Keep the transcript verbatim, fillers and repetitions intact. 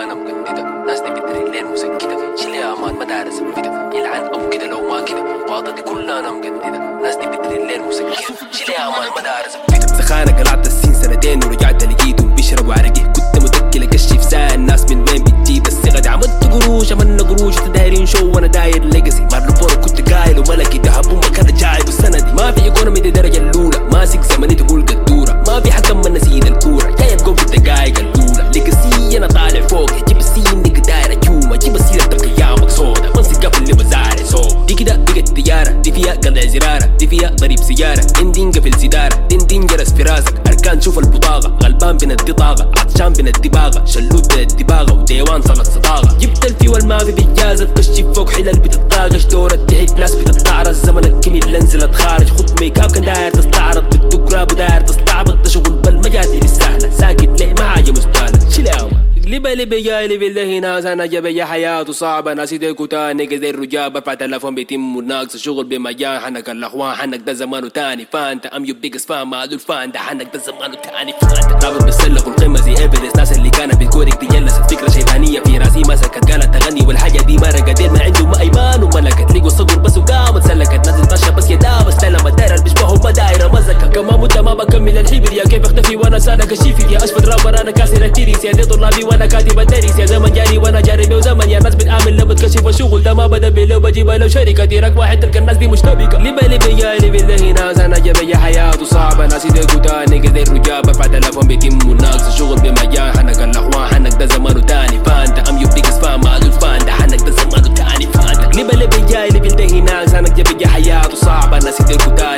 كلنا مجندة، ناس دي بتريلين مسكتة، شيلي أمان مدارس مفيدة، يلعن أبو كده لو ما كده، واضح دي كلنا مجندة، ناس دي بتريلين مسكتة، شيلي أمان مدارس مفيدة. سخانة قلعت السين سنتين ورجعت لقيتهم بيشربوا عرقي، كنت متكل اكشف ساعة الناس من وين بتجيب الثقة، عملت قروش عملنا قروش دايرين شو وانا داير ليجاسي، مارلو بورو كنت قايل وملكي دهب وما كان جايب السنة دي، ما في ايكونومي دي درجة الأولى، ماسك زمني تقول قدورة، ما في حكم من نسيد الكورة، جاي تقوم في الدقايق الأولى، ليجاسي أنا طالع فوق جيب السين ديك دايرة جومة، جيب السيرة تبقى مقصودة، منسق قبل اللي بزاري صوب، دي كده بقت تجارة، دي فيها قلع زرارة، دي فيها ضريب سيارة، دين دين قفل سدارة، دين دين جرس في راسك، أركان شوف البطاقة، غلبان بندي طاقة، عطشان بندي باغة، شلوت بندي باغة، وديوان صلت صطاغة، جبت الفي والما في بجازة تكشف فوق حلال بتتطاقش، دورة تحت ناس بتتعرض، زمن الكميل اللي نزلت خارج، خد ميك اب كان داير تستعرض، تكتك راب وداير تستعبط، تشغل بالمجاتي للسهلة، ساكت ليه ما حاجة مستاهلة، شلاوة لبا لبا جاي لبا اللي ناس انا جبا حياته صعبه، ناس يدكوا تاني كذا الرجال برفع تلفون بيتم والناقص الشغل بمجال، حنك الاخوان حنك ده زمانه تاني، فانت ام يو بيجس فان ما دول فان ده حنك ده زمانه تاني، فانت رابط بالسلة والقمه زي ايفرست، ناس اللي كانت بتكورك دي جلست فكره شيطانيه في راسي مسكت قالت تغني، والحاجه دي مرقت ما عنده ما ايمان وملكت، لقوا الصدر بس وقامت سلكت، ناس تتمشى بس يدا بس لما دايره اللي بيشبهوا ما دايره مزكه، كمان مده ما بكمل الحبر يا كيف اختفي وانا سالك الشيفي، يا اشفت رابر انا كاسر التيريس، يا دي طلابي وانا كاتب الدرس، يا زمن جاري وانا جاري وزمن، يا ناس بتعامل لو بتكشف الشغل ده ما بدا بي لو بجيبها لو شركه ديرك واحد تلقى الناس دي مشتبكه، لبا لبا جاي لبا اللي ناس انا جبا حياته صعبه، ناس يدقوا تاني كذا الرجال برفع تلفون بيتم والناقص الشغل بمجال، حنك الاخوان حنك ده زمانه تاني، فانت ام يو بيجس فان ما دول فان ده حنك ده زمانه تاني، فانت لبا لبا جاي لبا اللي ناس انا جبا حياته صعبه، ناس يدقوا تاني